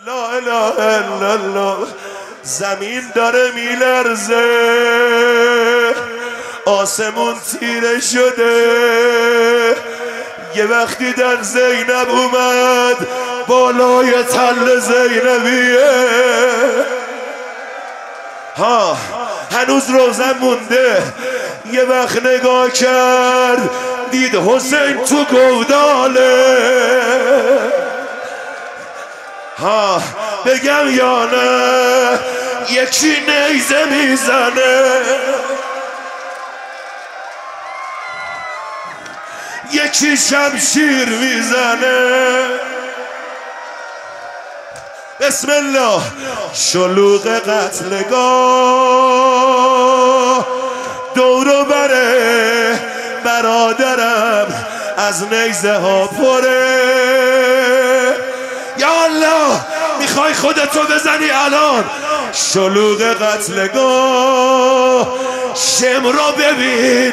لا اله الا الله. زمین داره میلرزه، آسمون تیره شده. یه وقتی در زینب اومد بالای تل زینبیه، ها هنوز روزن مونده. یه وقت نگاه کرد دید حسین تو گوداله. ها بگم یا نه یکی نیزه میزنه، یکی شمشیر میزنه. بسم الله. شلوغ قتلگاه دورو بره، برادرم از نیزه ها پره. یا الله میخوای خودتو بزنی الان؟ شلوغ قتلگاه شمرو ببین،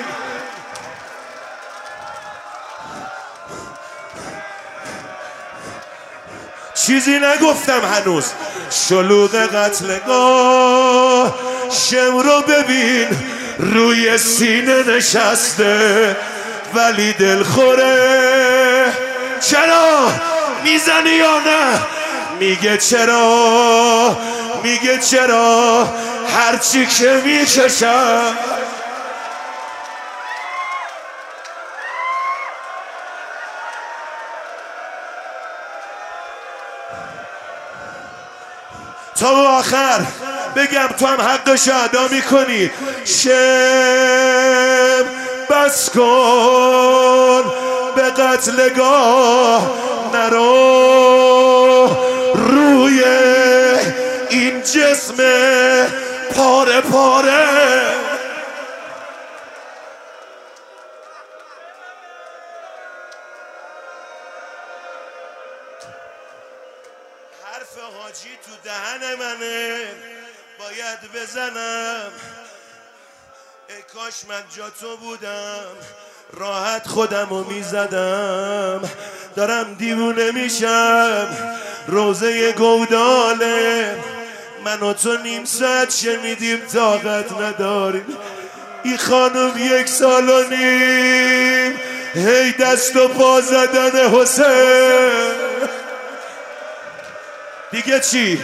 چیزی نگفتم هنوز. شلوغ قتلگاه شمرو ببین، روی سینه نشسته ولی دلخوره. چرا میزنی یا نه؟ میگه چرا، میگه چرا هرچی که میکشم. تا آخر بگم تو هم حقشو ادا میکنی. شم بس کن به قتلگاه نرو، روی این جسم پاره پاره. حرف حاجی تو دهن منه، باید بزنم. ای کاش من جا تو بودم، راحت خودمو میزدم. دارم دیوونه میشم، روزه گوداله. من و تو نیم ساعت شنیدیم طاقت نداریم. این خانم 1 سال و نیم هی دست و پا زدن حسین. دیگه چی؟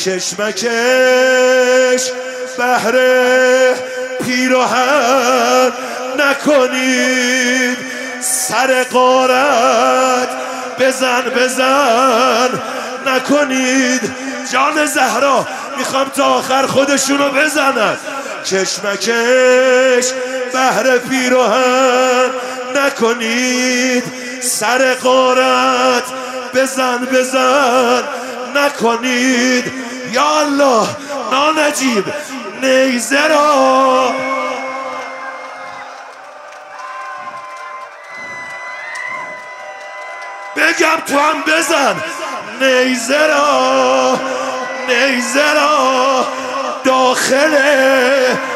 کشمکش بهر پیراهن نکنید، سر غارت بزن بزن نکنید. جان زهرا میخوام تا آخر خودشونو بزنن. کشمکش بهر پیراهن نکنید، سر غارت بزن بزن نکنید. یا الله نانجیب نیزه را بگم تو هم بزن. نیزه را، نیزه را داخل